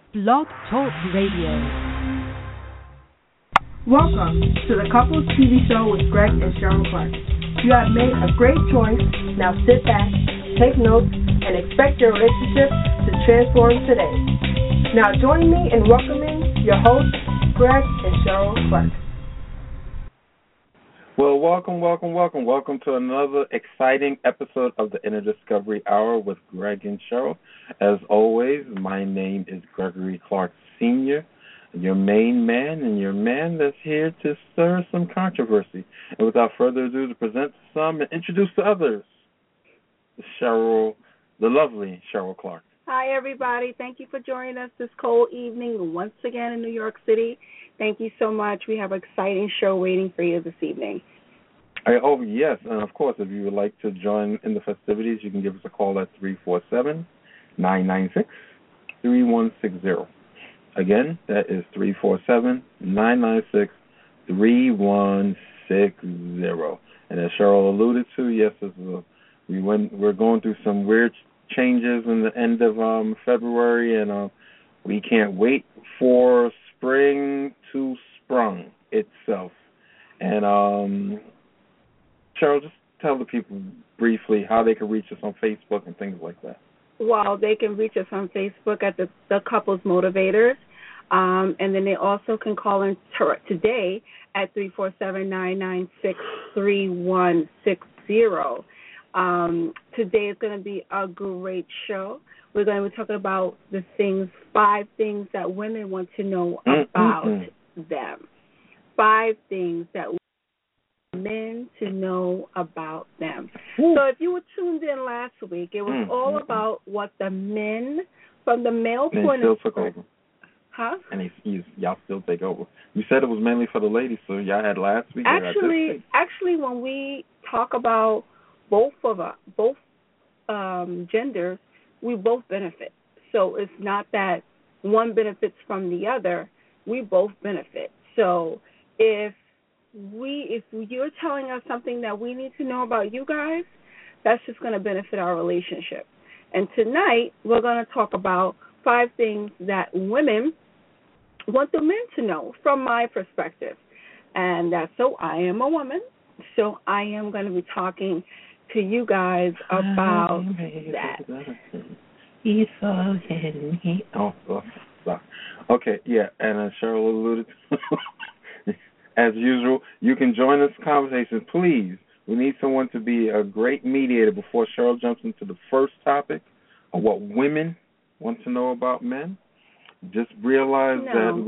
Blog Talk Radio. Welcome to the Couples TV Show with Greg and Cheryl Clark. You have made a great choice. Now sit back, take notes, and expect your relationship to transform today. Now join me in welcoming your hosts, Greg and Cheryl Clark. Well, welcome to another exciting episode of the Inner Discovery Hour with Greg and Cheryl. As always, my name is Gregory Clark Sr., your main man and your man that's here to stir some controversy. And without further ado, to present some and introduce to others, Cheryl, the lovely Cheryl Clark. Hi, everybody. Thank you for joining us this cold evening once again in New York City. Thank you so much. We have an exciting show waiting for you this evening. Oh, yes. And, of course, if you would like to join in the festivities, you can give us a call at 347-996-3160. Again, that is 347-996-3160. And as Cheryl alluded to, yes, we're going through some weird changes in the end of February, and we can't wait for spring to sprung itself. And Cheryl, just tell the people briefly how they can reach us on Facebook and things like that. Well, they can reach us on Facebook at the Couples Motivators, and then they also can call in today at 347-996-3160. Today is going to be a great show. We're going to be talking about 5 things that women want to know about them. 5 things that men to know about them. So if you were tuned in last week, it was all about what the men, from the male point of view. Over. Huh? And y'all still take over. You said it was mainly for the ladies, so y'all had last week. Actually, when we talk about both genders, we both benefit. So it's not that one benefits from the other. We both benefit. So if you're telling us something that we need to know about you guys, that's just going to benefit our relationship. And tonight we're going to talk about 5 things that women want the men to know from my perspective. And so I am a woman, so I am going to be talking to you guys about that. Okay, yeah, and as Cheryl alluded to, as usual, you can join this conversation. Please, we need someone to be a great mediator before Cheryl jumps into the first topic of what women want to know about men. Just realize I'm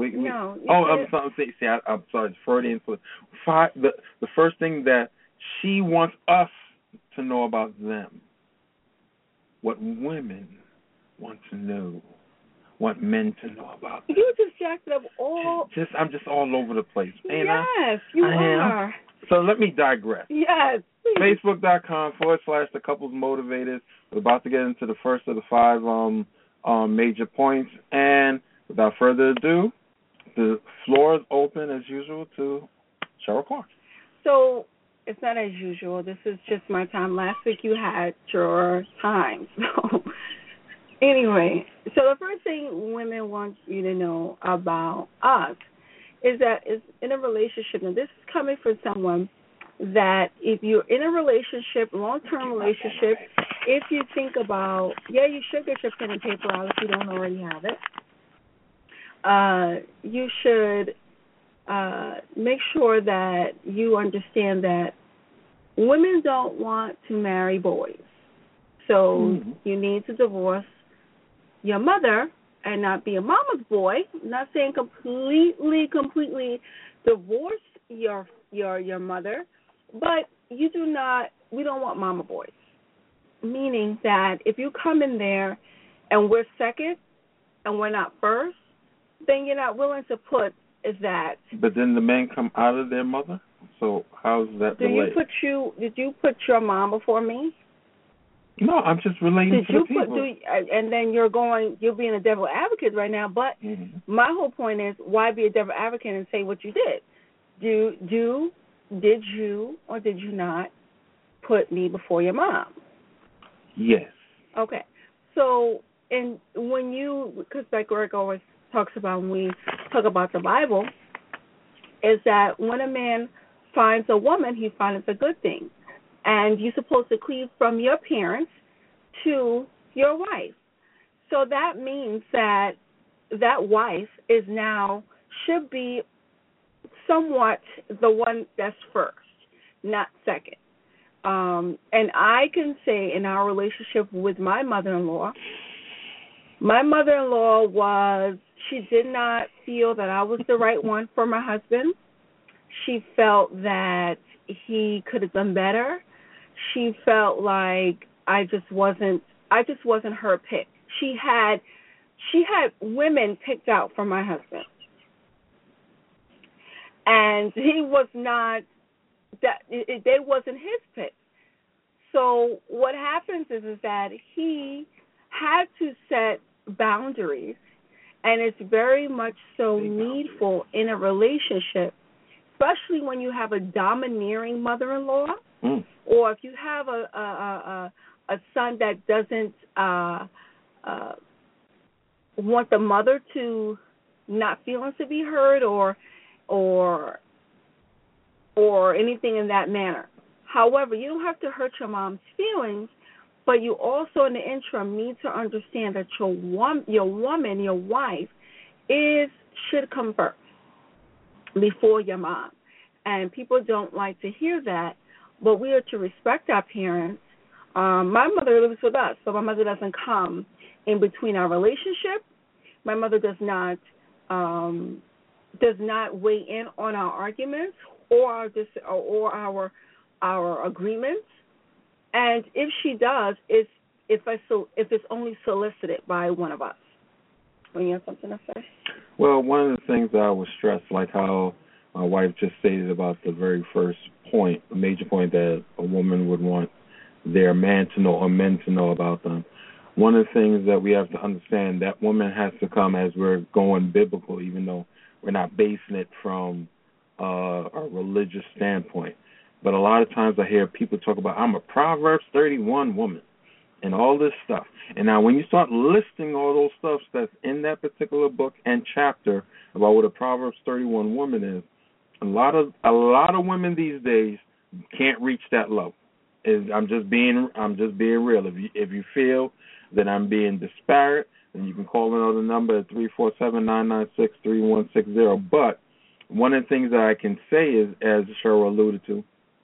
sorry, Freudian. The first thing that she wants us to know about them, what women want to know, what men to know about them. You just jacked it up all. I'm just all over the place. Yes, you are. So let me digress. Yes. Facebook.com/The Couples Motivators. We're about to get into the first of the 5 major points. And without further ado, the floor is open as usual to Cheryl Clark. So it's not as usual. This is just my time. Last week you had your time. So anyway, so the first thing women want you to know about us is that is in a relationship, and this is coming from someone that if you're in a relationship, long-term relationship, if you think about, you should get your pen and paper out if you don't already have it. You should make sure that you understand that women don't want to marry boys. So you need to divorce your mother and not be a mama's boy. I'm not saying completely divorce your mother, but we don't want mama boys. Meaning that if you come in there and we're second and we're not first, then you're not willing to put that. But then the men come out of their mother? So how's that related? Did you put your mom before me? No, I'm just relating to the people. And then you're being a devil advocate right now, but my whole point is, why be a devil advocate and say what you did? Did you or did you not put me before your mom? Yes. Okay. So and when you, because like Greg always talks about when we talk about the Bible, is that when a man finds a woman, he finds a good thing. And you're supposed to cleave from your parents to your wife. So that means that that wife is now, should be somewhat the one that's first, not second. And I can say in our relationship with my mother-in-law was, she did not feel that I was the right one for my husband. She felt that he could have done better. She felt like I just wasn't her pick. She had women picked out for my husband, and he was not that. They wasn't his pick. So what happens is that he had to set boundaries, and it's very much so needful in a relationship, especially when you have a domineering mother-in-law, or if you have a son that doesn't want the mother to not feeling to be heard or anything in that manner. However, you don't have to hurt your mom's feelings, but you also in the interim need to understand that your wife should come first before your mom. And people don't like to hear that, but we are to respect our parents. My mother lives with us, so my mother doesn't come in between our relationship. My mother does not weigh in on our arguments or our agreements. And if she does, if it's only solicited by one of us. Well, you have something to say? Well, one of the things that I would stress, like how my wife just stated about the very first point, a major point that a woman would want their man to know or men to know about them. One of the things that we have to understand, that woman has to come as we're going biblical, even though we're not basing it from a religious standpoint. But a lot of times I hear people talk about, I'm a Proverbs 31 woman and all this stuff. And now when you start listing all those stuff that's in that particular book and chapter about what a Proverbs 31 woman is, a lot of women these days can't reach that level. I'm just being real. If you feel that I'm being disparate, then you can call another number at 347-996-3160. But one of the things that I can say is, as Cheryl alluded to,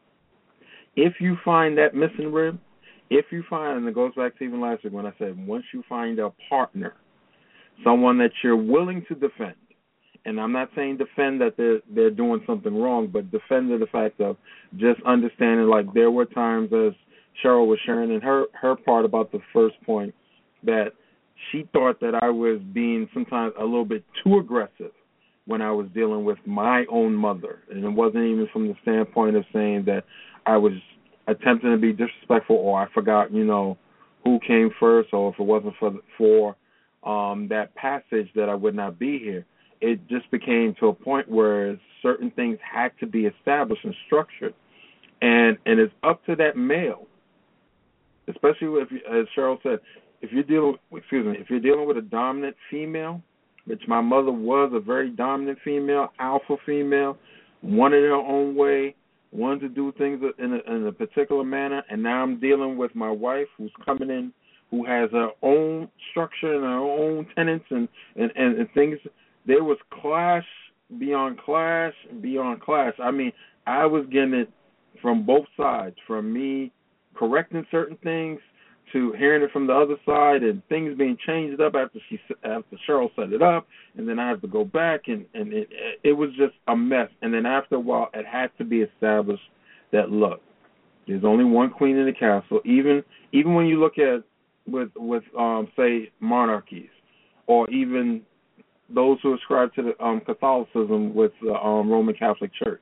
if you find that missing rib, and it goes back to even last week when I said, once you find a partner, someone that you're willing to defend, and I'm not saying defend that they're doing something wrong, but defend the fact of just understanding, like there were times, as Cheryl was sharing in her part about the first point, that she thought that I was being sometimes a little bit too aggressive when I was dealing with my own mother. And it wasn't even from the standpoint of saying that I was attempting to be disrespectful or I forgot, who came first, or if it wasn't for that passage that I would not be here. It just became to a point where certain things had to be established and structured. And it's up to that male, especially if, as Cheryl said, if you're dealing with a dominant female, which my mother was a very dominant female, alpha female, wanted her own way, wanted to do things in a particular manner, and now I'm dealing with my wife who's coming in, who has her own structure and her own tenets and things. There was clash beyond clash beyond clash. I mean, I was getting it from both sides, from me correcting certain things to hearing it from the other side, and things being changed up after Cheryl set it up, and then I have to go back, and it was just a mess. And then after a while, it had to be established that, look, there's only one queen in the castle. Even when you look at with say monarchies, or even those who ascribe to the Catholicism with the Roman Catholic Church,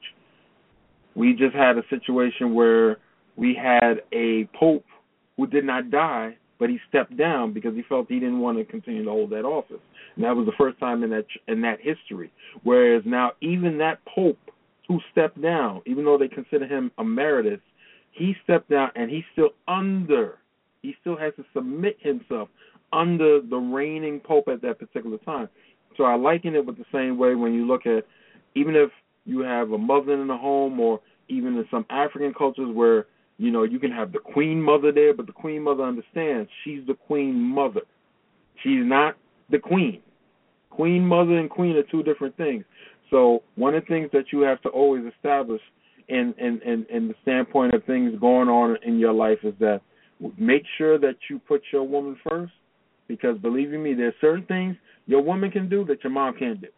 we just had a situation where we had a pope who did not die, but he stepped down because he felt he didn't want to continue to hold that office. And that was the first time in that history. Whereas now even that pope who stepped down, even though they consider him emeritus, he stepped down and he still has to submit himself under the reigning pope at that particular time. So I liken it with the same way when you look at, even if you have a mother in the home, or even in some African cultures where, you can have the queen mother there, but the queen mother understands she's the queen mother. She's not the queen. Queen mother and queen are two different things. So one of the things that you have to always establish in the standpoint of things going on in your life is that make sure that you put your woman first, because believe you me, there's certain things your woman can do that your mom can't do.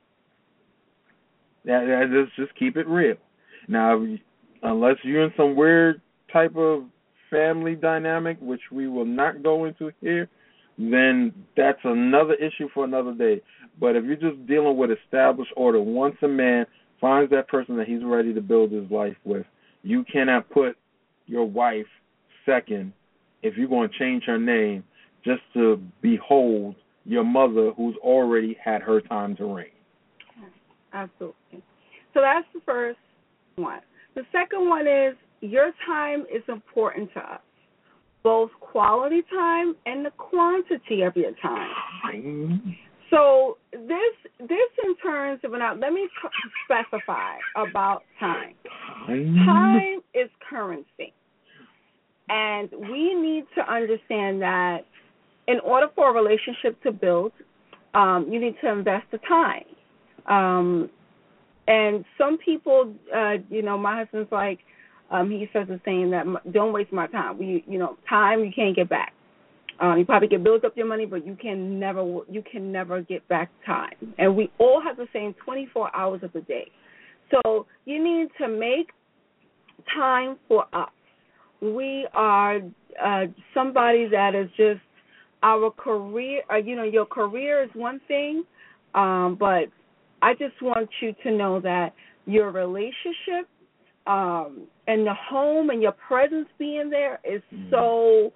Let's just keep it real. Now, unless you're in some weird type of family dynamic, which we will not go into here, then that's another issue for another day. But if you're just dealing with established order, once a man finds that person that he's ready to build his life with, you cannot put your wife second if you're going to change her name just to behold your mother who's already had her time to reign. Absolutely. So that's the first one. The second one is your time is important to us, both quality time and the quantity of your time. So this in terms of, let me specify about time. Time is currency. And we need to understand that in order for a relationship to build, you need to invest the time. And some people, my husband's like, he says the saying that don't waste my time. Time you can't get back. You probably can build up your money, but you can never get back time. And we all have the same 24 hours of the day. So you need to make time for us. We are somebody that is just our career. Your career is one thing, but I just want you to know that your relationship and the home and your presence being there is so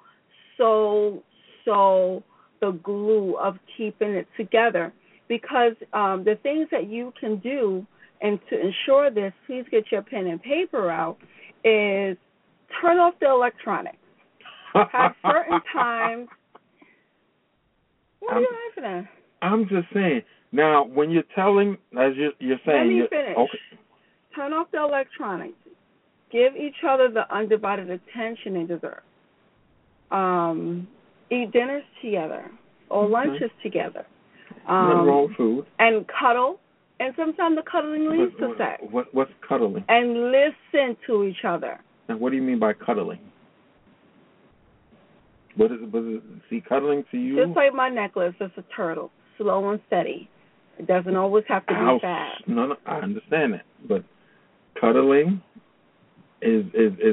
the glue of keeping it together. Because the things that you can do, and to ensure this, please get your pen and paper out, is turn off the electronics. Have certain times. What are you laughing at? I'm just saying. Now, when you're telling, as you're saying. Let me finish. Okay. Turn off the electronics. Give each other the undivided attention they deserve. Eat dinners together or lunches together. Nothing wrong with food. And cuddle. And sometimes the cuddling leads to sex. What's cuddling? And listen to each other. And what do you mean by cuddling? Was it cuddling to you? Just like my necklace, it's a turtle, slow and steady. It doesn't always have to be fast. No, I understand that, but cuddling is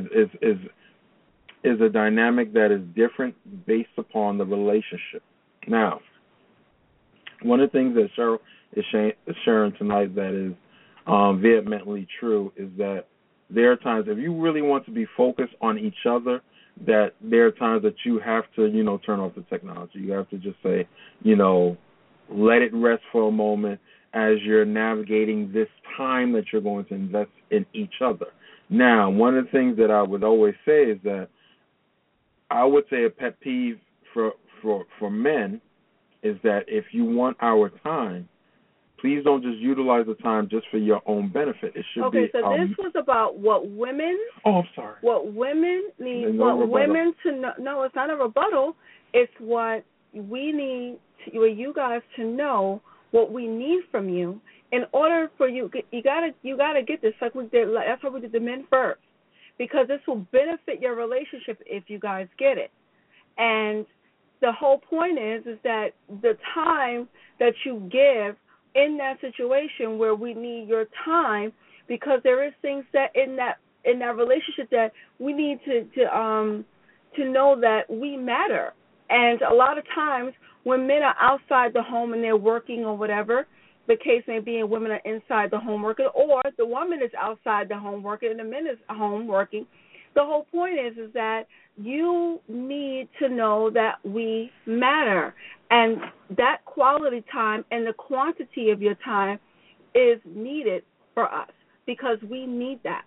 a dynamic that is different based upon the relationship. Now, one of the things that Cheryl is sharing tonight that is vehemently true is that there are times, if you really want to be focused on each other, that there are times that you have to, turn off the technology. You have to just say, let it rest for a moment as you're navigating this time that you're going to invest in each other. Now, one of the things that I would always say is that I would say a pet peeve for men is that if you want our time, please don't just utilize the time just for your own benefit. It should be. Okay, so this was about what women. Oh, I'm sorry. What women need. No what rebuttal. women to know. No, it's not a rebuttal. It's what we need. You guys to know what we need from you in order for you. You gotta get this. Like we did. That's why we did the men first, because this will benefit your relationship if you guys get it. And the whole point is that the time that you give in that situation where we need your time, because there is things that in that relationship that we need to know that we matter. And a lot of times when men are outside the home and they're working or whatever, the case may be, and women are inside the home working, or the woman is outside the home working and the man is home working. The whole point is that you need to know that we matter, and that quality time and the quantity of your time is needed for us because we need that.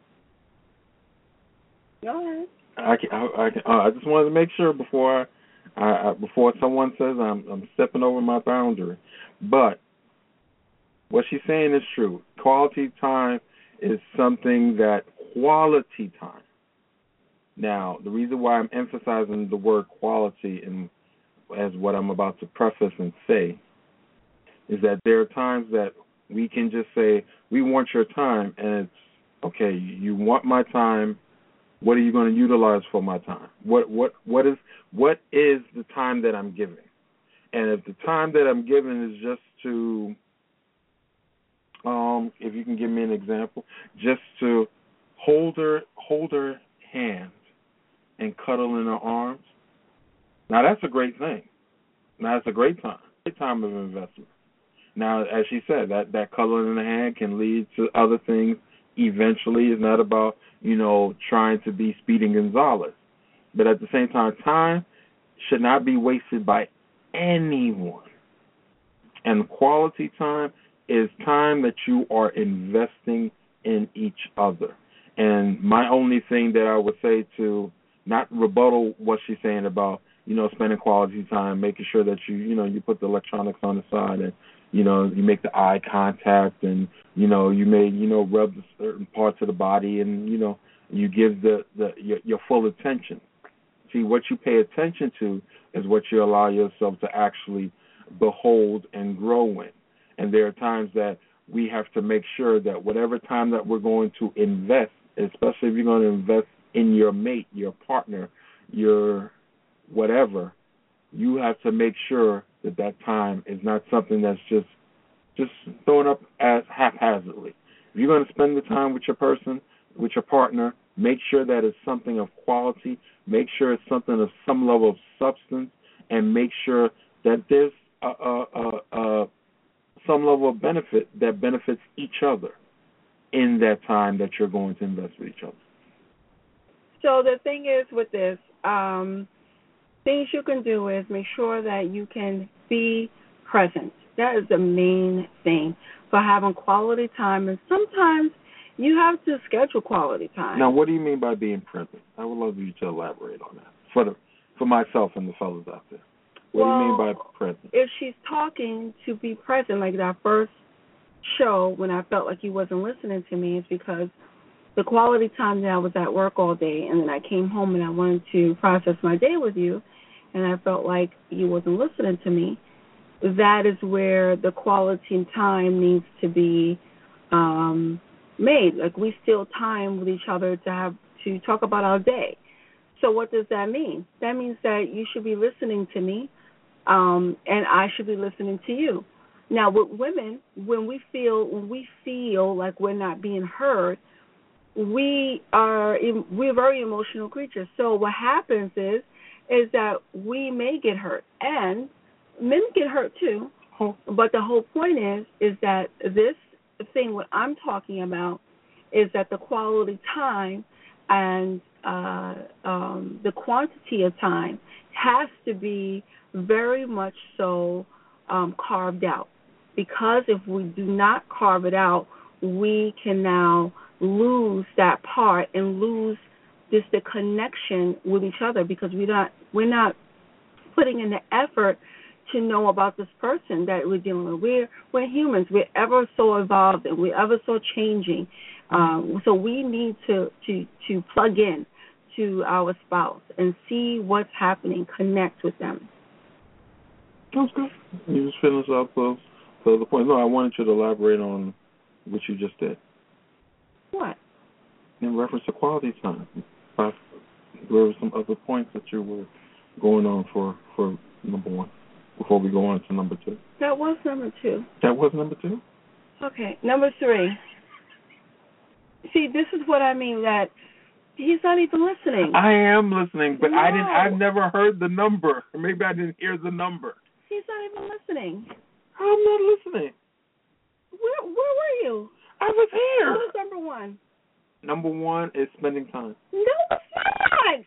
Go ahead. I just wanted to make sure before Before someone says I'm stepping over my boundary. But what she's saying is true. Quality time is something that quality time. Now, the reason why I'm emphasizing the word quality as what I'm about to preface and say is that there are times that we can just say, we want your time, and it's, okay, you want my time, what are you going to utilize for my time? What is the time that I'm giving? And if the time that I'm giving is just to, if you can give me an example, just to hold her hand and cuddle in her arms, now that's a great thing. Now that's a great time of investment. Now, as she said, that cuddling in the hand can lead to other things eventually. It's not about, trying to be Speedy Gonzalez. But at the same time should not be wasted by anyone. And quality time is time that you are investing in each other. And my only thing that I would say to not rebuttal what she's saying about, spending quality time, making sure that you put the electronics on the side and, you make the eye contact and, you may, rub the certain parts of the body and, you give your full attention. See, what you pay attention to is what you allow yourself to actually behold and grow in. And there are times that we have to make sure that whatever time that we're going to invest, especially if you're going to invest in your mate, your partner, your whatever, you have to make sure that time is not something that's just thrown up as haphazardly. If you're going to spend the time with your person, with your partner, make sure that it's something of quality, make sure it's something of some level of substance, and make sure that there's some level of benefit that benefits each other in that time that you're going to invest with each other. So the thing is with this, things you can do is make sure that you can be present. That is the main thing for having quality time. And sometimes you have to schedule quality time. Now, what do you mean by being present? I would love you to elaborate on that for myself and the fellas out there. What do you mean by present? If she's talking to be present, like that first show when I felt like you wasn't listening to me, it's because the quality time that I was at work all day and then I came home and I wanted to process my day with you and I felt like you wasn't listening to me, that is where the quality time needs to be made. Like we steal time with each other to talk about our day. So what does that mean? That means that you should be listening to me, and I should be listening to you. Now with women, when we feel like we're not being heard, we're very emotional creatures. So what happens is that we may get hurt, and men get hurt too. But the whole point is that this thing what I'm talking about is that the quality time and the quantity of time has to be very much so carved out. Because if we do not carve it out, we can now lose that part and lose just the connection with each other because we're not putting in the effort to know about this person that we're dealing with. We're humans. We're ever so evolved and we're ever so changing. So we need to plug in to our spouse and see what's happening, connect with them. Sounds good. You just finished up the point. No, I wanted you to elaborate on what you just did. What? In reference to quality time. There were some other points that you were going on for number one before we go on to number two. That was number two. That was number two? Okay, number three. See, this is what I mean, that he's not even listening. I am listening, but No. I've never heard the number. Maybe I didn't hear the number. He's not even listening. I'm not listening. Where were you? I was here. What was number one? Number one is spending time. No, it's not.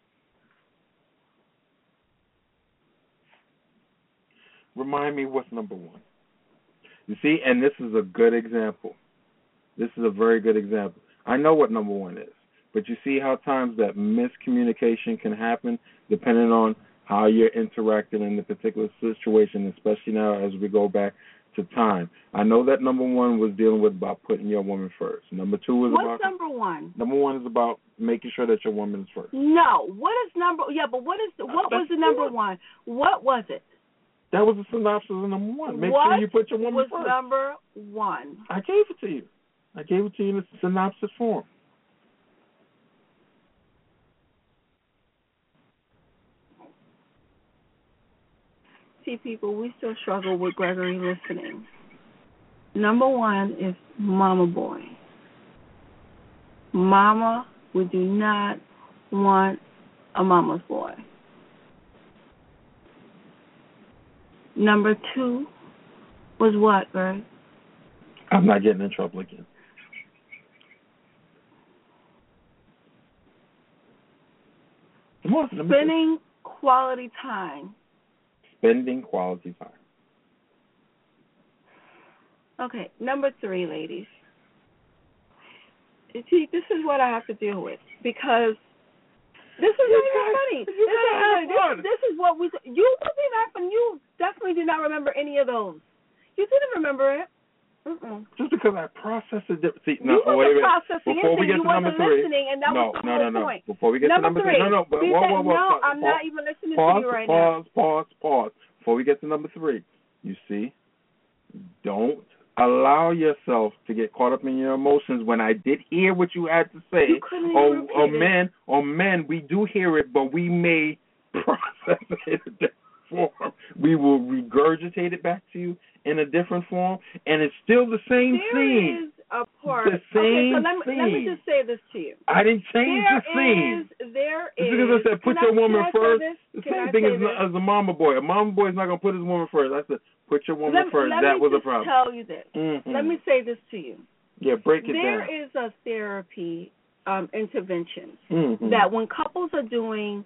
Remind me what's number one. You see, and this is a good example. This is a very good example. I know what number one is, but you see how times that miscommunication can happen depending on how you're interacting in the particular situation, especially now as we go back to time. I know that number one was dealing with about putting your woman first. Number two was about... What's number one? Number one is about making sure that your woman is first. No. What is number... Yeah, but what was the number one? What was it? That was the synopsis of number one. Make sure you put your woman first. What was number one? I gave it to you. I gave it to you in the synopsis form. See, people, we still struggle with Gregory listening. Number one is mama boy. Mama, we do not want a mama's boy. Number two was what, Greg? I'm not getting in trouble again. Spending quality time. Spending quality time. Okay, number three, ladies. See, this is what I have to deal with because this is not even funny. This is what we... You wasn't laughing. You definitely did not remember any of those. You didn't remember it. Mm-mm. Just because I processed it. See, no, you wait. Processing Before we get you to number three. And that was the whole point. Before we get to number three. No, I'm not even listening to you right now. Pause. Before we get to number three, you see, don't allow yourself to get caught up in your emotions. When I did hear what you had to say, men, we do hear it, but we may process it in a different form. We will regurgitate it back to you in a different form, and it's still the same scene. There is a part. The same let me just say this to you. I didn't change the scene. There is. Because I said put your woman first. The same thing as a mama boy. A mama boy is not going to put his woman first. I said put your woman first. That was a problem. Let me tell you this. Mm-hmm. Let me say this to you. Yeah, break it down. There is a therapy intervention that when couples are doing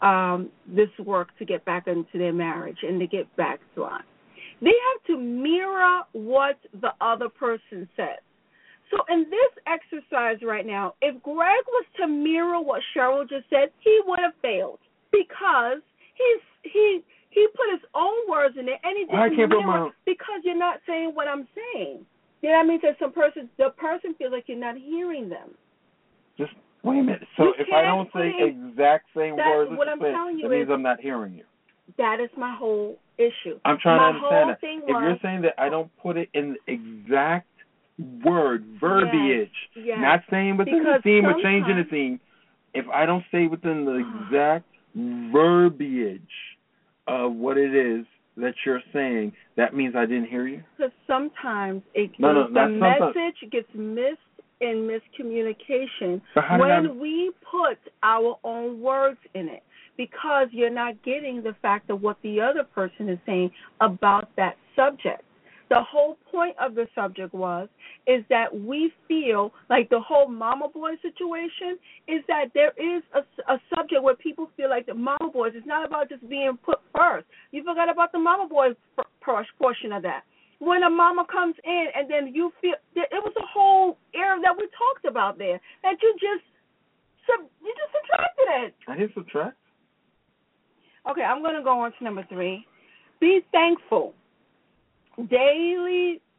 this work to get back into their marriage and to get back to on, they have to mirror what the other person says. So in this exercise right now, if Greg was to mirror what Cheryl just said, he would have failed because he put his own words in it and he didn't mirror because you're not saying what I'm saying. You know what I mean? That the person feels like you're not hearing them. Just wait a minute. So if I don't say exact same words, what I'm telling you that means I'm not hearing you. That is my whole issue. I'm trying to understand that. If you're saying that I don't put it in the exact word, verbiage, not saying within the scene or changing the scene, if I don't say within the exact verbiage of what it is that you're saying, that means I didn't hear you? Because sometimes the message gets missed in miscommunication when we put our own words in it, because you're not getting the fact of what the other person is saying about that subject. The whole point of the subject is that we feel like the whole mama boy situation is that there is a subject where people feel like the mama boys, it's not about just being put first. You forgot about the mama boy portion of that. When a mama comes in and then you feel, it was a whole area that we talked about there, that you just subtracted it. I didn't subtract. Okay, I'm going to go on to number three. Be thankful. Daily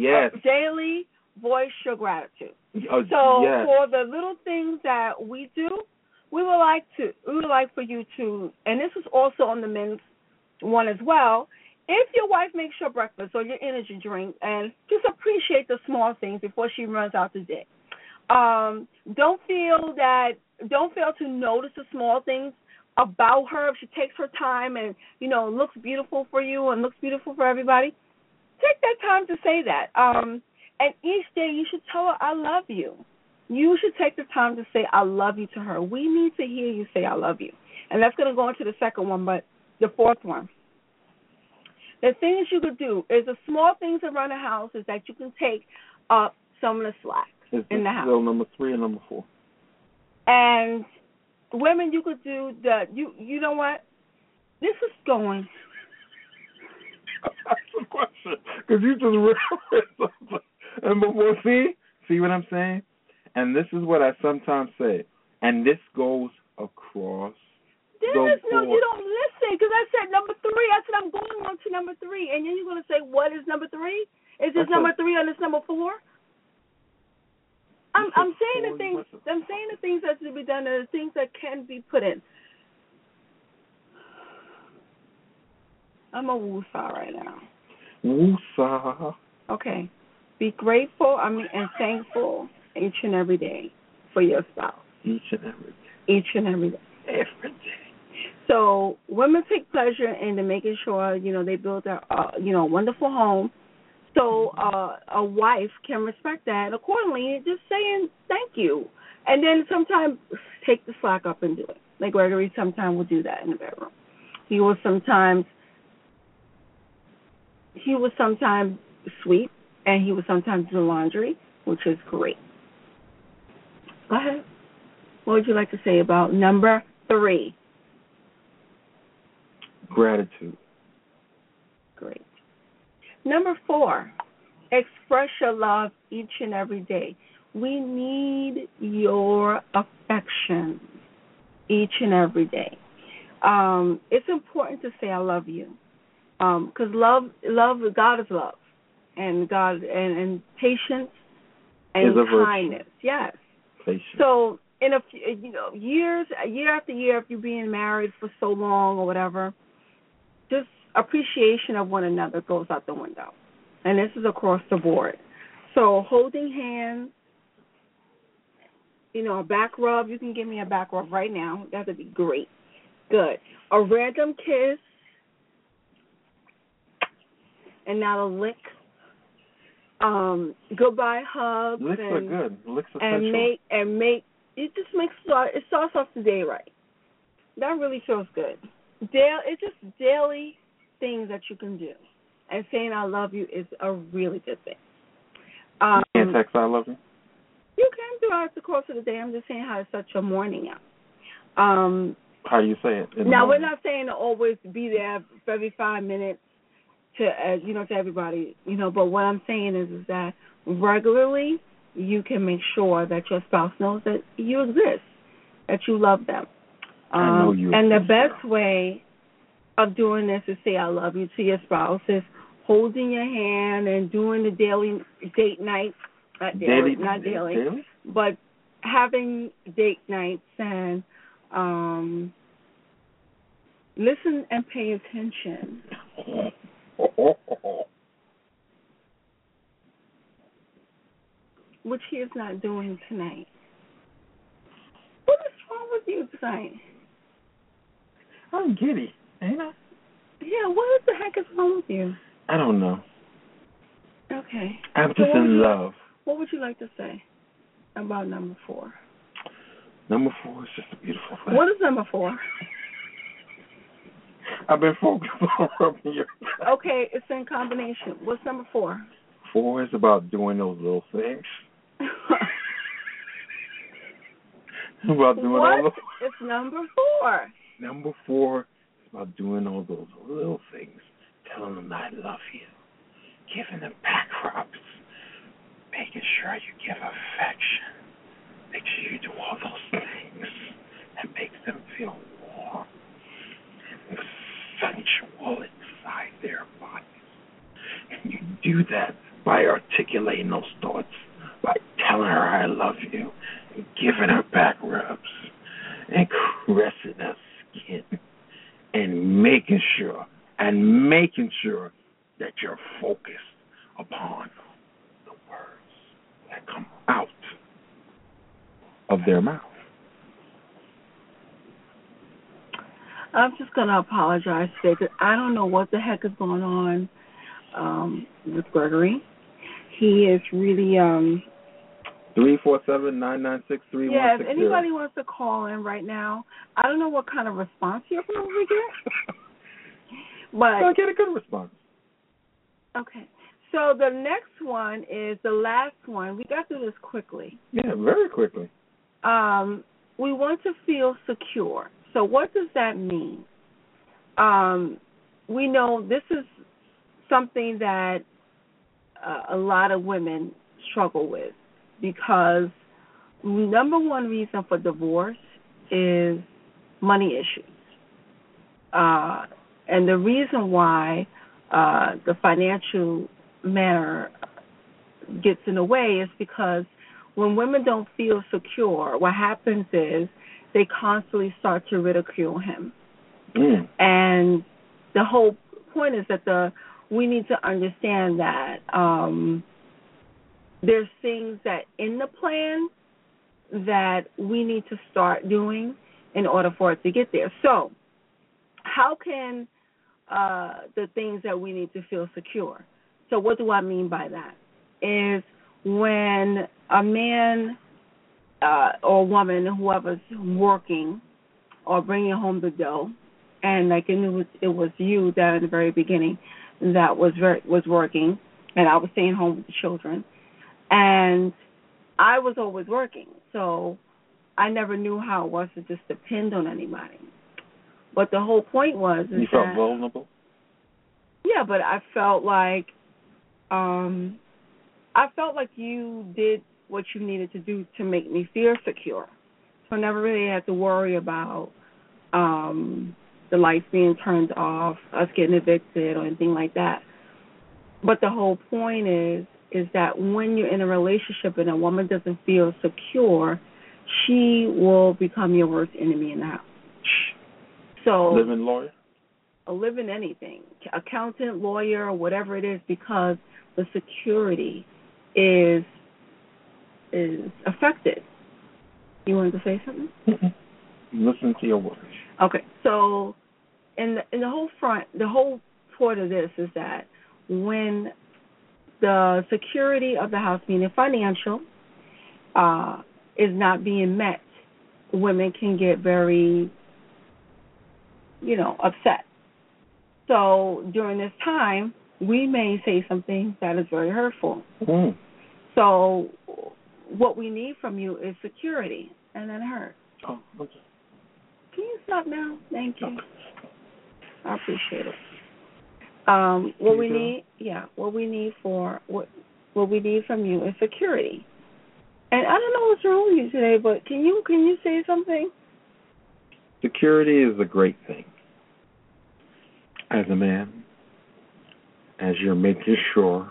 voice your gratitude. For the little things that we do, we would like for you to, and this is also on the men's one as well, if your wife makes your breakfast or your energy drink, and just appreciate the small things before she runs out the day. Don't fail to notice the small things about her. If she takes her time and, looks beautiful for you and looks beautiful for everybody, take that time to say that. And each day you should tell her, I love you. You should take the time to say, I love you to her. We need to hear you say, I love you. And that's going to go into the second one, but the fourth one. The things you could do is the small things around the house is that you can take up some of the slack in the house. Still number 3 and number 4. And women, you could do you know what? This is going. That's the question. Because you just read something. And before, see what I'm saying? And this is what I sometimes say. And this goes across. You don't listen, I said number 3. I said I'm going on to number 3, and then you're going to say, what is number 3? Is this number 3 or this number 4? I'm saying the things. I'm saying the things that should be done, and the things that can be put in. I'm a woosah right now. Woosah. Okay. Be grateful, and thankful each and every day for your spouse. Each and every day. Each and every day. Every day. So women take pleasure in making sure, they build a wonderful home. So a wife can respect that accordingly, just saying thank you. And then sometimes take the slack up and do it. Like Gregory sometimes will do that in the bedroom. He will sometimes sweep, and he will sometimes do laundry, which is great. Go ahead. What would you like to say about number 3? Gratitude. Great. Number 4, express your love each and every day. We need your affection each and every day. It's important to say I love you, because God is love, and God and patience and kindness. Yes. Patience. So in a few, year after year, if you're being married for so long or whatever, just appreciation of one another goes out the window. And this is across the board. So holding hands, a back rub. You can give me a back rub right now. That would be great. Good. A random kiss and not a lick. Goodbye hugs. Licks are good. Licks are it starts off the day right. That really feels good. It's just daily things that you can do, and saying I love you is a really good thing. You can't text I love you? You can throughout the course of the day. I'm just saying how to set your morning out. How do you say it? Now we're not saying to always be there for every 5 minutes to to everybody, But what I'm saying is that regularly you can make sure that your spouse knows that you exist, that you love them. I know you. And the best way of doing this is say I love you to your spouse is holding your hand and doing the daily date nights. Not daily, but having date nights and listen and pay attention. Which he is not doing tonight. What is wrong with you tonight? I'm giddy, ain't I? Yeah, what the heck is wrong with you? I don't know. Okay. I'm just in love. What would you like to say about number 4? Number 4 is just a beautiful thing. What is number 4? I've been focused on rubbing your back. Okay, it's in combination. What's number 4? 4 is about doing those little things. About doing all those. It's number 4. Number 4 is about doing all those little things. Telling them I love you. Giving them back rubs. Making sure you give affection. Make sure you do all those things that make them feel warm and sensual inside their bodies. And you do that by articulating those thoughts, by telling her I love you, and giving her back rubs, and caressing her skin, and making sure that you're focused upon the words that come out of their mouth. I'm just going to apologize today because I don't know what the heck is going on with Gregory. He is really 347-996-3160. Yeah, if anybody wants to call in right now, I don't know what kind of response you're going to get. But I'll get a good response. Okay. So the next one is the last one. We got through this quickly. Yeah, very quickly. We want to feel secure. So what does that mean? We know this is something that a lot of women struggle with because number one reason for divorce is money issues. And the reason why the financial matter gets in the way is because when women don't feel secure, what happens is they constantly start to ridicule him. And the whole point is that we need to understand that there's things that in the plan that we need to start doing in order for it to get there. So how can the things that we need to feel secure? So what do I mean by that? Is when a man or woman, whoever's working or bringing home the dough, and like it was you that in the very beginning that was working, and I was staying home with the children, and I was always working, so I never knew how it was to just depend on anybody. But the whole point was you felt vulnerable. Yeah, but I felt like you did what you needed to do to make me feel secure. So I never really had to worry about the lights being turned off, us getting evicted, or anything like that. But the whole point is that when you're in a relationship and a woman doesn't feel secure, she will become your worst enemy in the house. So live-in lawyer? A live-in anything, accountant, lawyer, or whatever it is, because the security is affected. You wanted to say something? Listen to your words. Okay, so in the whole point of this is that when the security of the house, meaning financial, is not being met, women can get very, upset. So during this time, we may say something that is very hurtful. So what we need from you is security, and then hurt. Oh, okay. Can you stop now? Thank you. Okay. I appreciate it. What we need from you is security. And I don't know what's wrong with you today, but can you say something? Security is a great thing. As a man, as you're making sure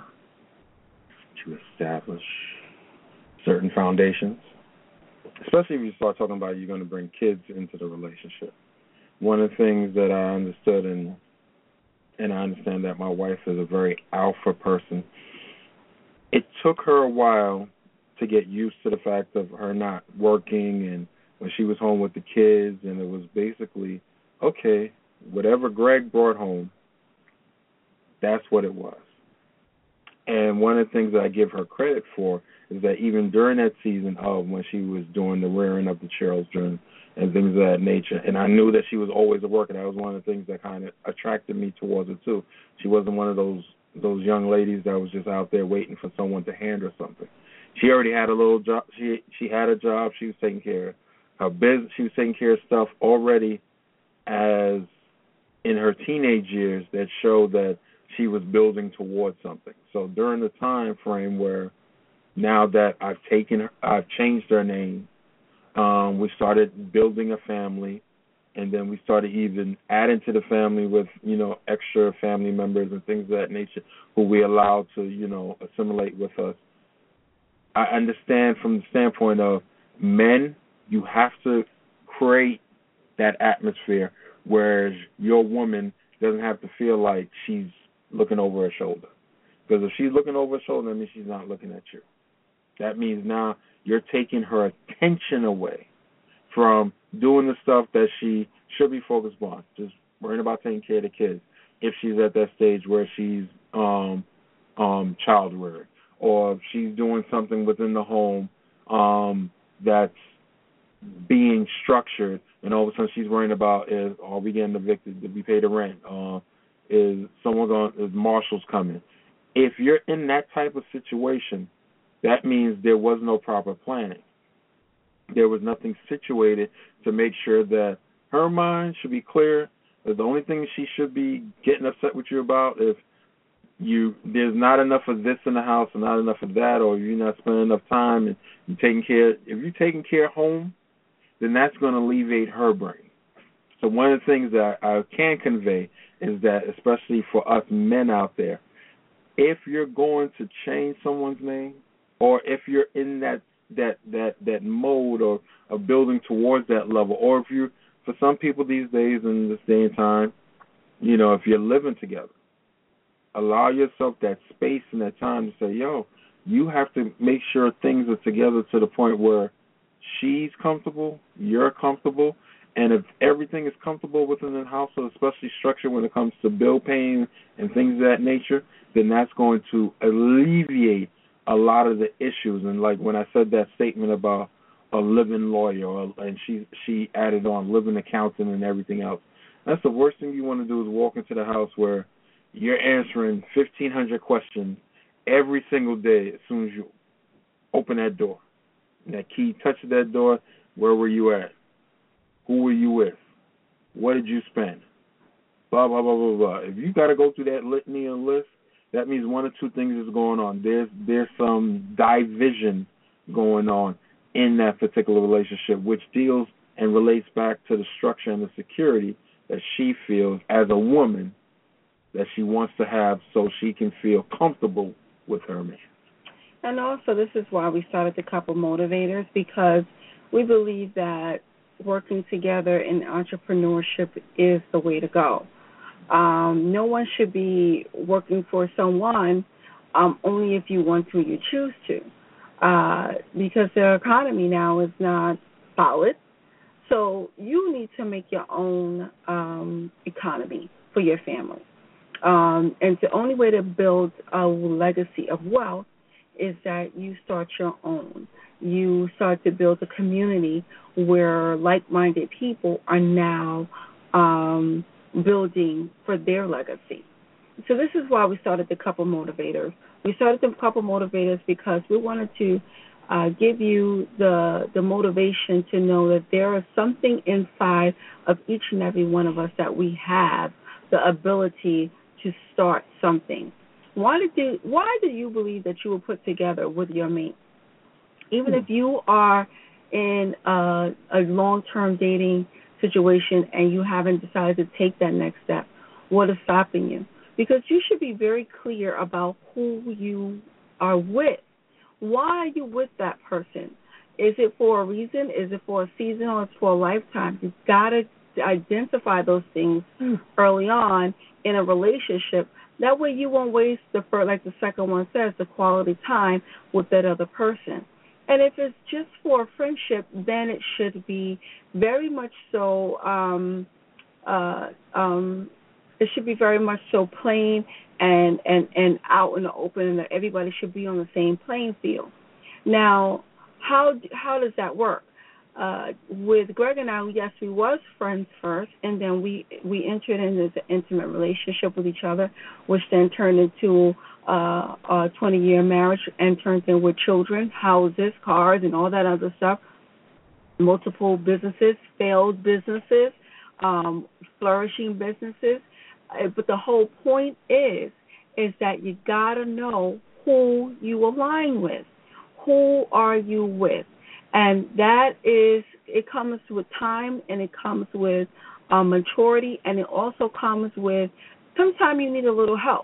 to establish certain foundations, especially if you start talking about you're going to bring kids into the relationship. One of the things that I understood, and I understand that my wife is a very alpha person, it took her a while to get used to the fact of her not working, and when she was home with the kids, and it was basically, okay, whatever Greg brought home, that's what it was. And one of the things that I give her credit for is that even during that season of when she was doing the rearing of the children and things of that nature, and I knew that she was always at work, and that was one of the things that kind of attracted me towards it too. She wasn't one of those young ladies that was just out there waiting for someone to hand her something. She already had a little job. She had a job. She was taking care of her business. She was taking care of stuff already as in her teenage years that showed that she was building towards something. So during the time frame where now that I've changed her name, we started building a family, and then we started even adding to the family with, extra family members and things of that nature who we allowed to, assimilate with us. I understand from the standpoint of men, you have to create that atmosphere where your woman doesn't have to feel like she's looking over her shoulder. Because if she's looking over her shoulder, that means she's not looking at you. That means now you're taking her attention away from doing the stuff that she should be focused on, just worrying about taking care of the kids. If she's at that stage where she's child rearing, or if she's doing something within the home that's being structured, and all of a sudden she's worrying about are we getting evicted? Did we pay the rent? Is marshals coming? If you're in that type of situation, that means there was no proper planning. There was nothing situated to make sure that her mind should be clear. That the only thing she should be getting upset with you about if there's not enough of this in the house and not enough of that, or you're not spending enough time and you're taking care. If you're taking care of home, then that's going to alleviate her brain. So one of the things that I can convey is that, especially for us men out there, if you're going to change someone's name, or if you're in that mode of building towards that level, or if you, for some people these days in this day and time, if you're living together, allow yourself that space and that time to say, yo, you have to make sure things are together to the point where she's comfortable, you're comfortable, and if everything is comfortable within the household, especially structure when it comes to bill paying and things of that nature, then that's going to alleviate a lot of the issues. And like when I said that statement about a living lawyer, and she added on living accountant and everything else, that's the worst thing you want to do, is walk into the house where you're answering 1,500 questions every single day as soon as you open that door. And that key touches that door. Where were you at? Who were you with? What did you spend? Blah, blah, blah, blah, blah. If you got to go through that litany and list, that means one or two things is going on. There's some division going on in that particular relationship, which deals and relates back to the structure and the security that she feels as a woman that she wants to have, so she can feel comfortable with her man. And also, this is why we started the Couple Motivators, because we believe that working together in entrepreneurship is the way to go. No one should be working for someone only if you want to, you choose to, because the economy now is not solid. So you need to make your own economy for your family. And the only way to build a legacy of wealth is that you start your own. You start to build a community where like-minded people are now building for their legacy. So this is why we started the Couple Motivators. We started the Couple Motivators because we wanted to give you the motivation to know that there is something inside of each and every one of us that we have the ability to start something. Why do you believe that you were put together with your mate? Even if you are in a long-term dating situation and you haven't decided to take that next step, what is stopping you? Because you should be very clear about who you are with. Why are you with that person? Is it for a reason? Is it for a season, or is it for a lifetime? You've got to identify those things early on in a relationship. That way you won't waste like the second one says, the quality time with that other person. And if it's just for a friendship, then it should be very much so, it should be very much so plain and out in the open, and that everybody should be on the same playing field. Now, how does that work? With Greg and I, yes, we was friends first, and then we entered into an intimate relationship with each other, which then turned into a 20-year marriage and turned in with children, houses, cars, and all that other stuff. Multiple businesses, failed businesses, flourishing businesses. But the whole point is that you got to know who you align with. Who are you with? And that is, it comes with time, and it comes with maturity, and it also comes with, sometimes you need a little help,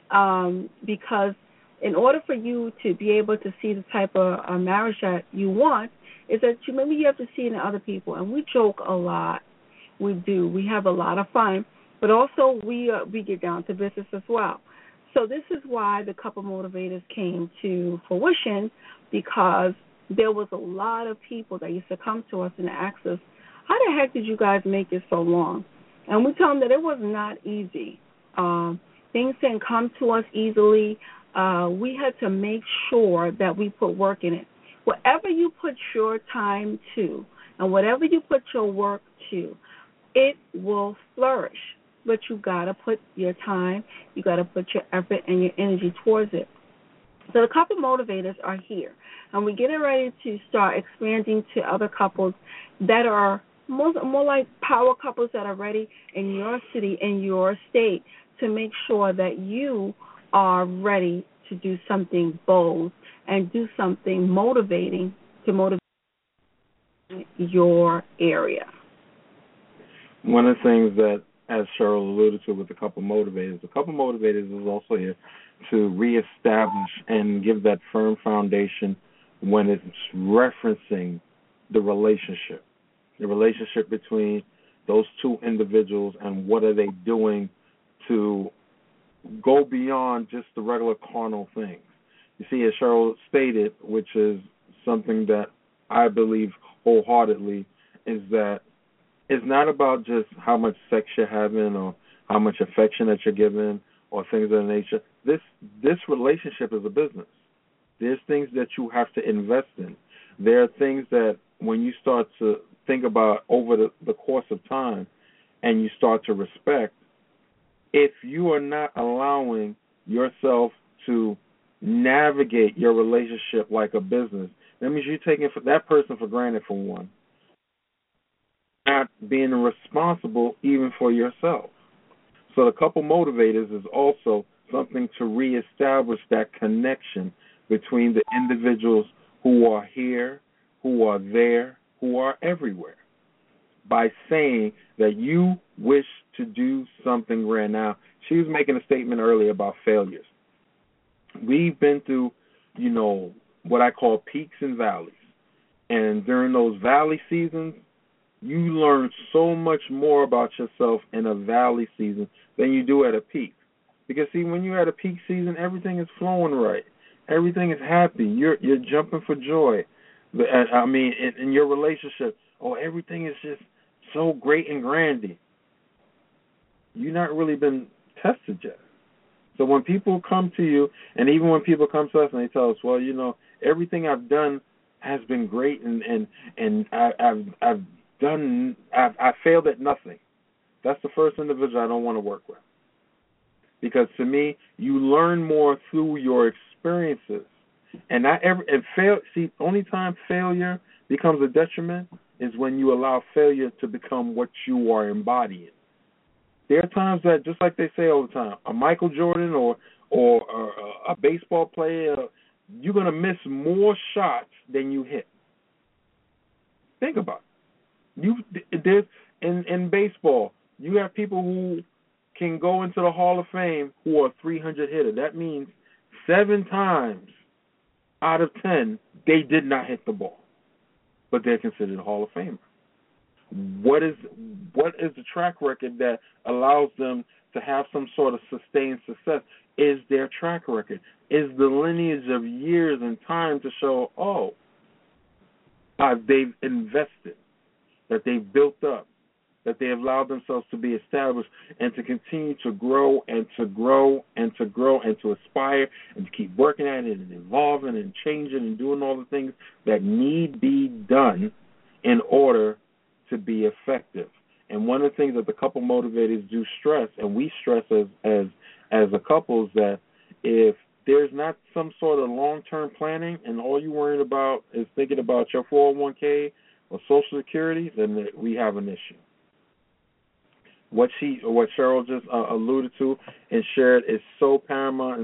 because in order for you to be able to see the type of marriage that you want, is that maybe you have to see it in other people. And we joke a lot. We do. We have a lot of fun, but also we get down to business as well. So this is why the Couple Motivators came to fruition, because there was a lot of people that used to come to us and ask us, how the heck did you guys make it so long? And we tell them that it was not easy. Things didn't come to us easily. We had to make sure that we put work in it. Whatever you put your time to and whatever you put your work to, it will flourish. But you got to put your time, you got to put your effort and your energy towards it. So the Couple Motivators are here, and we're getting ready to start expanding to other couples that are more like power couples that are ready in your city, in your state, to make sure that you are ready to do something bold and do something motivating to motivate your area. One of the things that as Cheryl alluded to with a couple motivators. A couple motivators is also here to reestablish and give that firm foundation when it's referencing the relationship between those two individuals and what are they doing to go beyond just the regular carnal things. You see, as Cheryl stated, which is something that I believe wholeheartedly, is that it's not about just how much sex you're having or how much affection that you're giving or things of that nature. This relationship is a business. There's things that you have to invest in. There are things that when you start to think about over the course of time and you start to respect, if you are not allowing yourself to navigate your relationship like a business, that means you're taking that person for granted, for one, not being responsible even for yourself. So the couple motivators is also something to reestablish that connection between the individuals who are here, who are there, who are everywhere, by saying that you wish to do something right now. She was making a statement earlier about failures. We've been through, what I call peaks and valleys. And during those valley seasons, you learn so much more about yourself in a valley season than you do at a peak. Because, see, when you're at a peak season, everything is flowing right. Everything is happy. You're jumping for joy. I mean, in your relationship, everything is just so great and grandy. You've not really been tested yet. So when people come to you, and even when people come to us and they tell us, well, everything I've done has been great, and I've failed at nothing. That's the first individual I don't want to work with. Because to me, you learn more through your experiences. And only time failure becomes a detriment is when you allow failure to become what you are embodying. There are times that, just like they say all the time, a Michael Jordan or a baseball player, you're going to miss more shots than you hit. Think about it. In baseball, you have people who can go into the Hall of Fame who are 300 hitter. That means 7 times out of 10 they did not hit the ball, but they're considered a Hall of Famer. What is the track record that allows them to have some sort of sustained success? Is their track record, is the lineage of years and time to show, they've invested, that they've built up, that they have allowed themselves to be established and to continue to grow and to grow and to grow and to aspire and to keep working at it and evolving and changing and doing all the things that need be done in order to be effective. And one of the things that the couple motivators do stress, and we stress as a couple, is that if there's not some sort of long-term planning and all you're worried about is thinking about your 401k or Social Security, then we have an issue. What Cheryl just alluded to and shared is so paramount and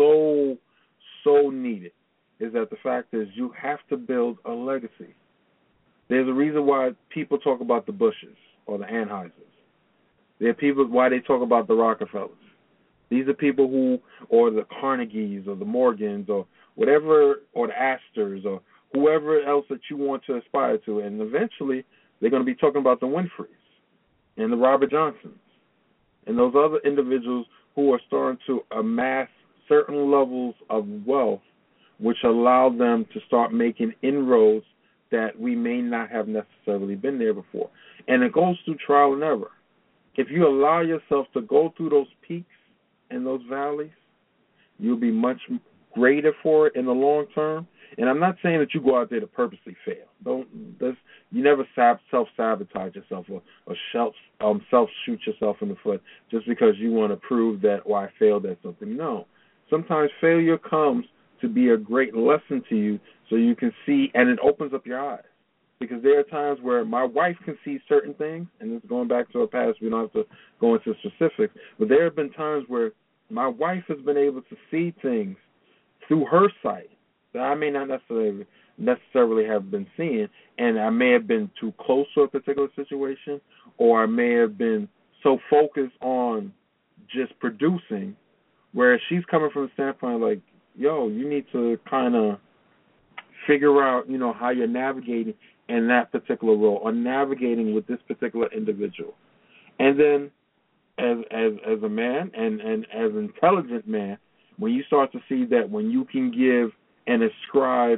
so needed, is that the fact is you have to build a legacy. There's a reason why people talk about the Bushes or the Anheisers. There are people why they talk about the Rockefellers. These are people or the Carnegies or the Morgans or whatever, or the Astors or whoever else that you want to aspire to. And eventually they're going to be talking about the Winfreys and the Robert Johnsons and those other individuals who are starting to amass certain levels of wealth which allow them to start making inroads that we may not have necessarily been there before. And it goes through trial and error. If you allow yourself to go through those peaks and those valleys, you'll be much greater for it in the long term. And I'm not saying that you go out there to purposely fail. You never self-sabotage yourself or self-shoot yourself in the foot just because you want to prove that, I failed at something. No. Sometimes failure comes to be a great lesson to you so you can see, and it opens up your eyes. Because there are times where my wife can see certain things, and this is going back to her past, we don't have to go into specifics, but there have been times where my wife has been able to see things through her sight that I may not necessarily have been seeing, and I may have been too close to a particular situation, or I may have been so focused on just producing, whereas she's coming from the standpoint like, yo, you need to kind of figure out, how you're navigating in that particular role or navigating with this particular individual. And then as a man and as an intelligent man, when you start to see that when you can give and ascribe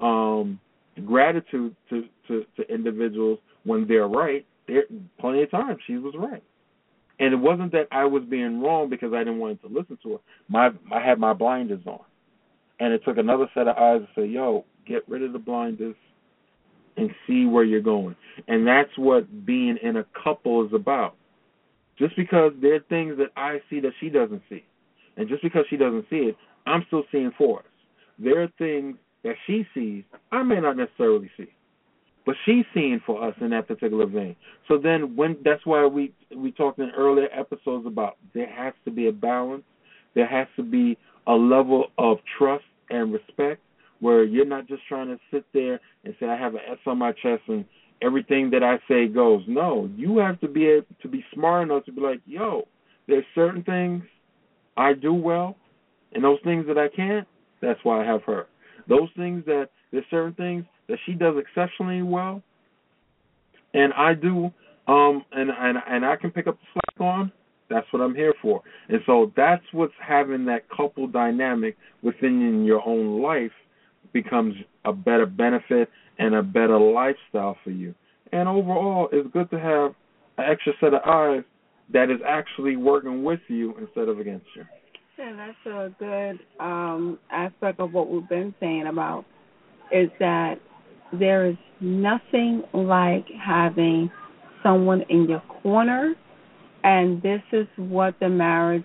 gratitude to individuals when they're right, plenty of times she was right. And it wasn't that I was being wrong because I didn't want to listen to her. I had my blinders on. And it took another set of eyes to say, yo, get rid of the blinders and see where you're going. And that's what being in a couple is about. Just because there are things that I see that she doesn't see. And just because she doesn't see it, I'm still seeing for us. There are things that she sees I may not necessarily see. But she's seeing for us in that particular vein. So then that's why we talked in earlier episodes about there has to be a balance. There has to be a level of trust and respect where you're not just trying to sit there and say, I have an S on my chest and everything that I say goes. No, you have to be able to be smart enough to be like, yo, there's certain things I do well, and those things that I can't, that's why I have her. There's certain things that she does exceptionally well, and I do, and I can pick up the slack on. That's what I'm here for. And so that's what's having that couple dynamic within your own life becomes a better benefit and a better lifestyle for you. And overall, it's good to have an extra set of eyes that is actually working with you instead of against you. Yeah, that's a good aspect of what we've been saying about is that there is nothing like having someone in your corner, and this is what marriage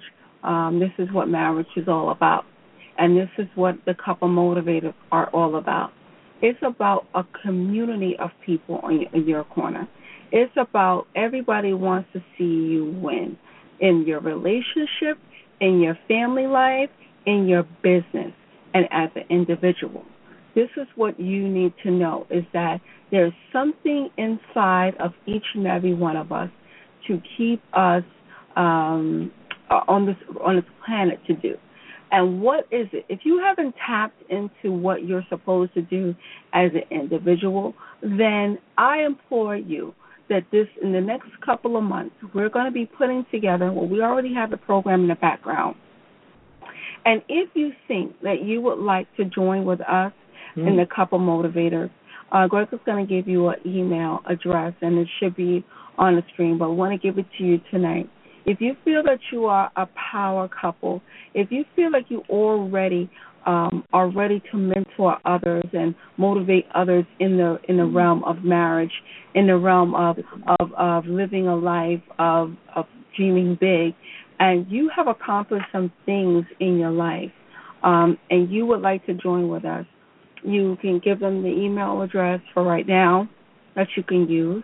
is all about. And this is what the couple motivators are all about. It's about a community of people in your corner. It's about everybody wants to see you win in your relationship, in your family life, in your business, and as an individual. This is what you need to know, is that there's something inside of each and every one of us to keep us on this planet to do. And what is it? If you haven't tapped into what you're supposed to do as an individual, then I implore you that in the next couple of months, we're going to be putting together, we already have the program in the background. And if you think that you would like to join with us in the Couple Motivators, Greg is going to give you an email address, and it should be on the screen, but I want to give it to you tonight. If you feel that you are a power couple, if you feel like you already are ready to mentor others and motivate others in the realm of marriage, in the realm of living a life of dreaming big, and you have accomplished some things in your life, and you would like to join with us, you can give them the email address for right now that you can use.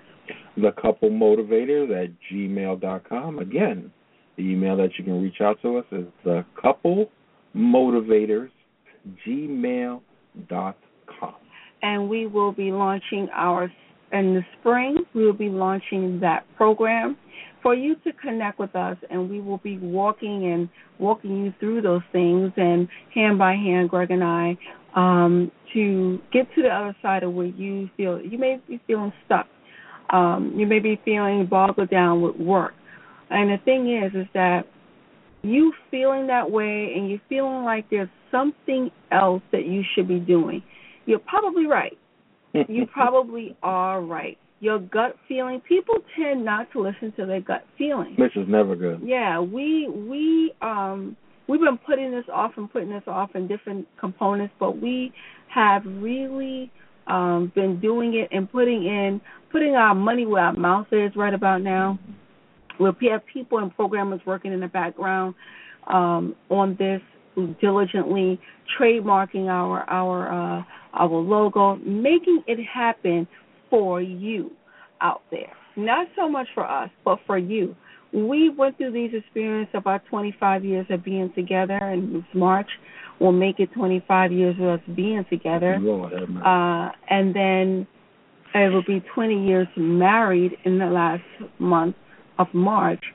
thecouplemotivators@gmail.com. Again, the email that you can reach out to us is thecouplemotivators@gmail.com. And we will be launching in the spring, we will be launching that program for you to connect with us, and we will be walking you through those things, and hand by hand, Greg and I, to get to the other side of where you may be feeling stuck. You may be feeling boggled down with work. And the thing is that you feeling that way and you feeling like there's something else that you should be doing, you're probably right. You probably are right. Your gut feeling, people tend not to listen to their gut feeling. Which is never good. Yeah, we've been putting this off in different components, but we have really been doing it and putting our money where our mouth is right about now. We have people and programmers working in the background on this diligently, trademarking our logo, making it happen for you out there. Not so much for us, but for you. We went through these experiences about 25 years of being together, and this March will make it 25 years of us being together. And then it will be 20 years married in the last month of March.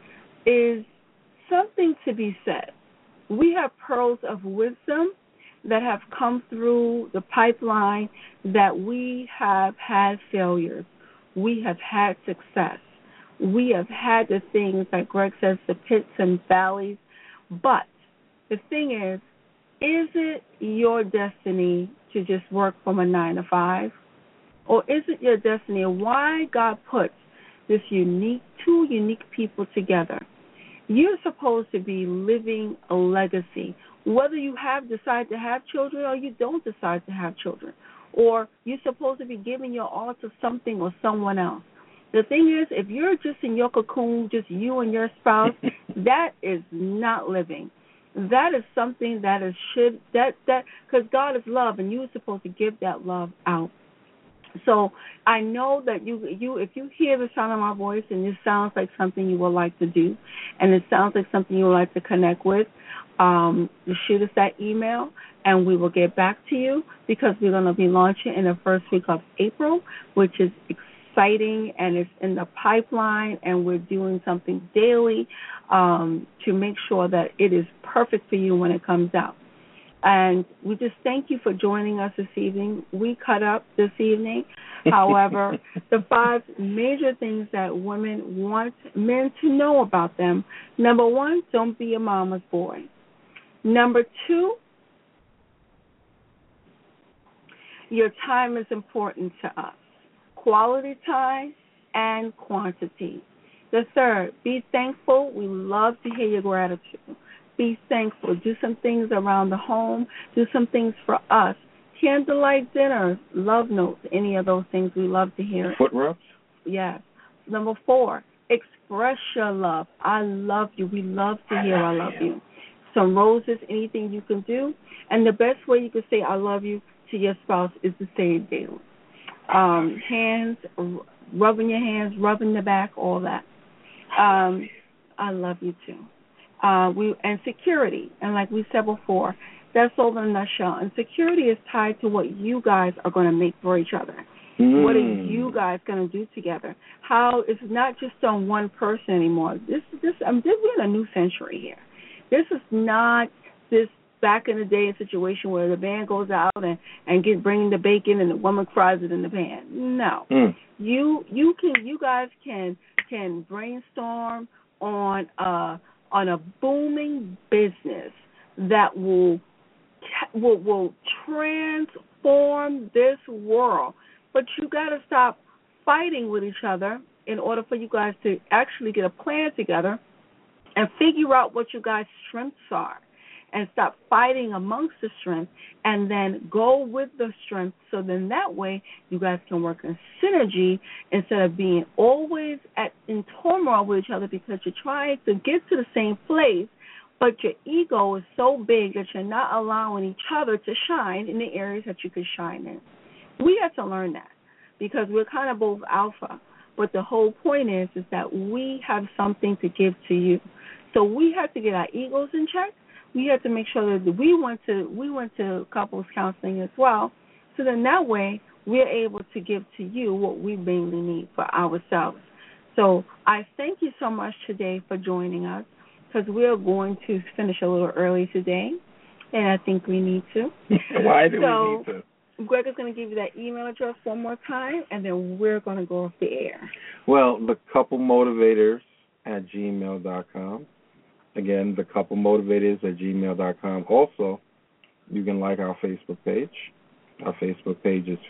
is something to be said. We have pearls of wisdom that have come through the pipeline, that we have had failures. We have had success. We have had the things, like Greg says, the pits and valleys. But the thing is it your destiny to just work from a 9 to 5? Or is it your destiny? Why God puts two unique people together? You're supposed to be living a legacy, whether you decide to have children or you don't decide to have children, or you're supposed to be giving your all to something or someone else. The thing is, if you're just in your cocoon, just you and your spouse, that is not living. That is something that is because God is love, and you're supposed to give that love out. So I know that you if you hear the sound of my voice and it sounds like something you would like to do, and it sounds like something you would like to connect with, shoot us that email and we will get back to you, because we're going to be launching in the first week of April, which is exciting, and it's in the pipeline, and we're doing something daily to make sure that it is perfect for you when it comes out. And we just thank you for joining us this evening. We cut up this evening. However, the 5 major things that women want men to know about them: number 1, don't be a mama's boy. Number 2, your time is important to us. Quality time and quantity. The 3rd, be thankful. We love to hear your gratitude. Be thankful. Do some things around the home. Do some things for us. Candlelight dinners, love notes, any of those things, we love to hear. Foot rubs? Yes. Number 4, express your love. I love you. We love to hear I love you. Some roses, anything you can do. And the best way you can say I love you to your spouse is to say it daily. Hands, rubbing your hands, rubbing the back, all that. I love you too. And security, and like we said before, that's all in a nutshell. And security is tied to what you guys are going to make for each other. What are you guys going to do together? How it's not just on one person anymore. We're in a new century here. This is not this back in the day situation where the man goes out and bringing the bacon and the woman fries it in the pan. No, you guys can brainstorm on a booming business that will transform this world. But you got to stop fighting with each other in order for you guys to actually get a plan together and figure out what you guys' strengths are, and stop fighting amongst the strengths, and then go with the strengths, so then that way you guys can work in synergy instead of being always in turmoil with each other, because you're trying to get to the same place, but your ego is so big that you're not allowing each other to shine in the areas that you could shine in. We have to learn that, because we're kind of both alpha, but the whole point is that we have something to give to you. So we have to get our egos in check. We have to make sure that we went to couples counseling as well, so then that way we're able to give to you what we mainly need for ourselves. So I thank you so much today for joining us, because we're going to finish a little early today, and I think we need to. Why do we need to? Greg is going to give you that email address one more time, and then we're going to go off the air. Well, thecouplemotivators@gmail.com. Again, thecouplemotivators@gmail.com. Also, you can like our Facebook page. Our Facebook page is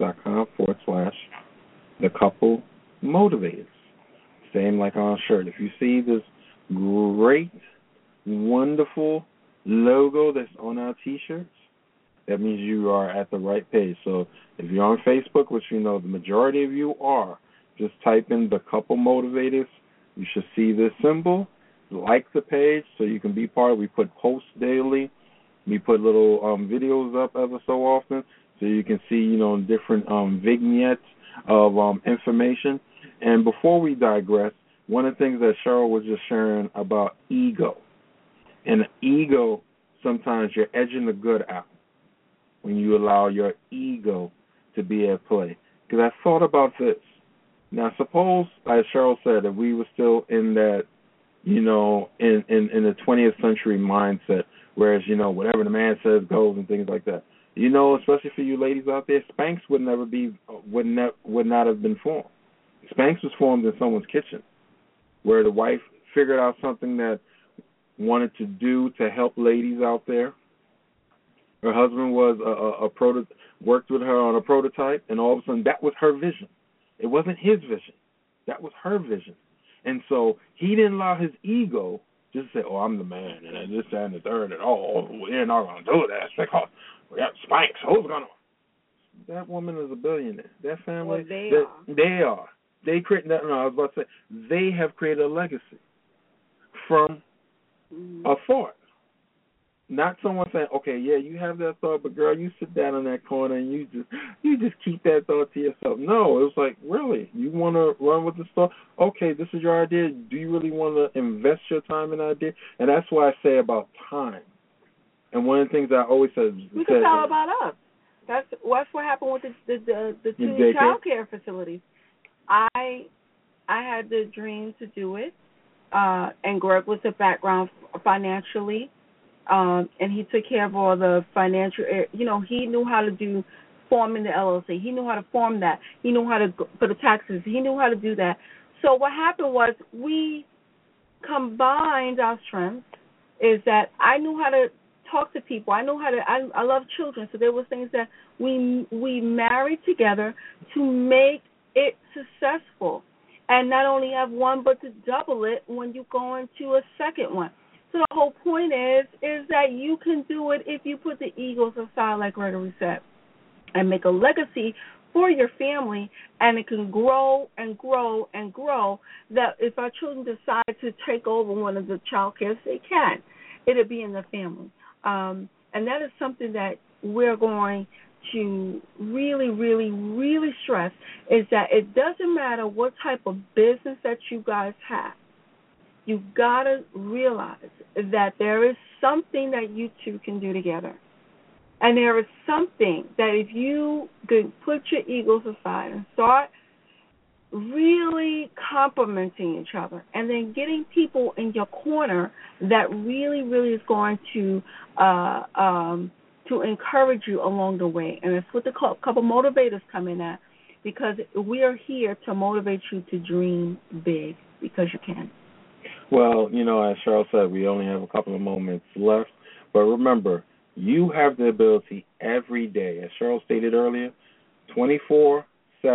facebook.com/thecouplemotivators. Same like on our shirt. If you see this great, wonderful logo that's on our T-shirts, that means you are at the right page. So if you're on Facebook, which you know the majority of you are, just type in The Couple Motivators. You should see this symbol. Like the page so you can be part of it. We put posts daily. We put little videos up ever so often so you can see, different vignettes of information. And before we digress, one of the things that Cheryl was just sharing about ego. And ego, sometimes you're edging the good out when you allow your ego to be at play. Because I thought about this. Now, suppose, as Cheryl said, if we were still in that in the 20th century mindset, whereas, whatever the man says goes and things like that. Especially for you ladies out there, Spanx would not have been formed. Spanx was formed in someone's kitchen, where the wife figured out something that wanted to do to help ladies out there. Her husband was worked with her on a prototype, and all of a sudden that was her vision. It wasn't his vision. That was her vision. And so he didn't allow his ego just to say, "Oh, I'm the man," and this, that, and the third, and we're not going to do that. It's because we got Spanx. Who's going to? That woman is a billionaire. That family, they are. They create that. No, I was about to say they have created a legacy from a thought. Not someone saying, "Okay, yeah, you have that thought, but girl, you sit down in that corner and you just keep that thought to yourself." No, it was like, really, you want to run with this thought? Okay, this is your idea. Do you really want to invest your time in that idea? And that's what I say about time. And one of the things I always said, we can tell about us. That's what happened with the two child care facilities. I had the dream to do it, and Greg was the background financially. And he took care of all the financial, he knew how to do forming the LLC. He knew how to form that. He knew how to for the taxes. He knew how to do that. So what happened was we combined our strengths. Is that I knew how to talk to people. I love children. So there were things that we married together to make it successful. And not only have one, but to double it when you go into a second one. So the whole point is that you can do it if you put the egos aside, like Gregory said, and make a legacy for your family, and it can grow and grow and grow. That if our children decide to take over one of the child cares, they can. It'll be in the family. And that is something that we're going to really, really, really stress, is that it doesn't matter what type of business that you guys have. You've got to realize that there is something that you two can do together. And there is something that if you could put your egos aside and start really complimenting each other and then getting people in your corner that really, really is going to encourage you along the way. And it's what the couple motivators come in at, because we are here to motivate you to dream big, because you can. Well, as Cheryl said, we only have a couple of moments left. But remember, you have the ability every day, as Cheryl stated earlier, 24/7,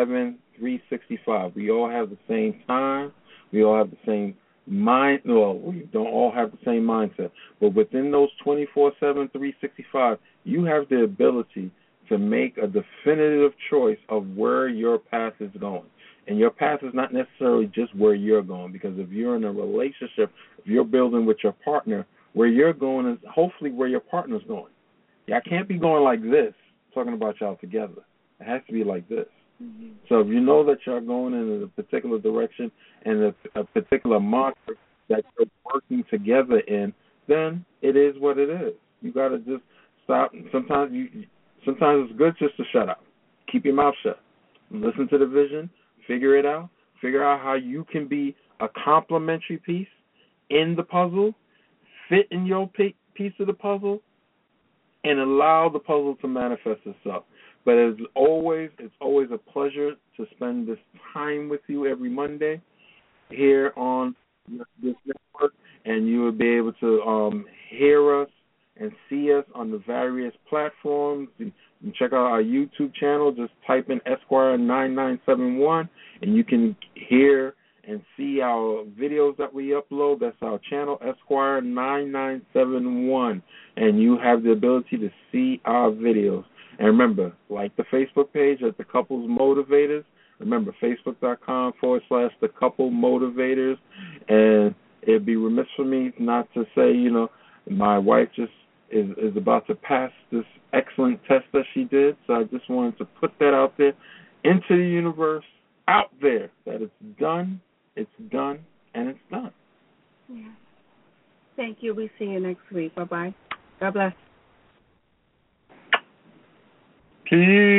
365. We all have the same time. We all have the same mind. Well, we don't all have the same mindset. But within those 24/7, 365, you have the ability to make a definitive choice of where your path is going. And your path is not necessarily just where you're going, because if you're in a relationship, if you're building with your partner, where you're going is hopefully where your partner's going. Y'all can't be going like this, talking about y'all together. It has to be like this. Mm-hmm. So if you know that you're going in a particular direction and a particular mantra that you're working together in, then it is what it is. You got to just stop. Sometimes it's good just to shut up. Keep your mouth shut. Listen to the vision. Figure it out. Figure out how you can be a complementary piece in the puzzle, fit in your piece of the puzzle, and allow the puzzle to manifest itself. But it's always a pleasure to spend this time with you every Monday here on this network, and you will be able to hear us and see us on the various platforms. You can check out our YouTube channel. Just type in Esquire 9971, and you can hear and see our videos that we upload. That's our channel, Esquire 9971, and you have the ability to see our videos. And remember, like the Facebook page at The Couples Motivators. Remember, Facebook.com/The Couple Motivators. And it'd be remiss for me not to say, my wife just is about to pass this excellent test that she did. So I just wanted to put that out there into the universe, out there, that it's done, and it's done. Yeah. Thank you. We see you next week. Bye-bye. God bless. Peace.